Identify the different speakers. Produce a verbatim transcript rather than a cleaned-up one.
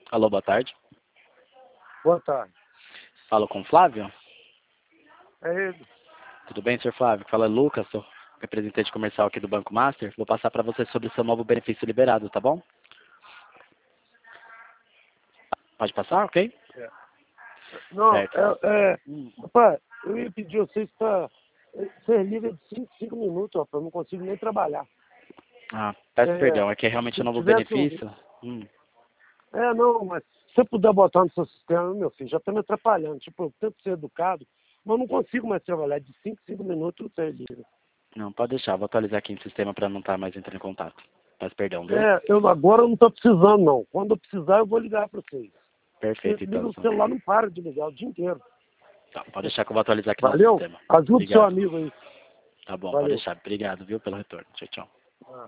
Speaker 1: Alô, boa tarde.
Speaker 2: Boa tarde.
Speaker 1: Falo com o Flávio?
Speaker 2: É ele.
Speaker 1: Tudo bem, senhor Flávio? Fala Lucas, sou representante comercial aqui do Banco Master. Vou passar para você sobre o seu novo benefício liberado, tá bom? Pode passar, ok?
Speaker 2: É. Não,
Speaker 1: Certo.
Speaker 2: é, é, rapaz, eu ia pedir a vocês para ser livre de cinco, cinco minutos, rapaz, eu não consigo nem trabalhar.
Speaker 1: Ah, peço
Speaker 2: É,
Speaker 1: perdão, é que é realmente
Speaker 2: se
Speaker 1: um novo
Speaker 2: tivesse um...
Speaker 1: benefício. Hum.
Speaker 2: É, não, mas se você puder botar no seu sistema, meu filho, já está me atrapalhando. Tipo, eu tento ser educado, mas eu não consigo mais trabalhar de cinco, cinco minutos eu ser livre.
Speaker 1: Não, pode deixar, vou atualizar aqui no sistema para não estar mais entrando em contato. Peço perdão, viu?
Speaker 2: É, eu agora eu não estou precisando, não. Quando eu precisar, eu vou ligar para vocês. Porque
Speaker 1: Perfeito,
Speaker 2: liga
Speaker 1: então.
Speaker 2: o celular, não para de ligar o dia inteiro.
Speaker 1: Tá, pode deixar que eu vou atualizar aqui no nosso
Speaker 2: Valeu?
Speaker 1: sistema.
Speaker 2: Ajude seu
Speaker 1: Obrigado.
Speaker 2: amigo aí.
Speaker 1: Tá bom, pode
Speaker 2: Valeu.
Speaker 1: deixar. Obrigado, viu, pelo retorno. Tchau, tchau.
Speaker 2: Ah.